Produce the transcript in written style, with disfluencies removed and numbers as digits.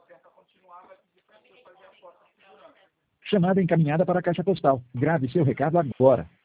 Chamada encaminhada para a caixa postal. Grave seu recado agora.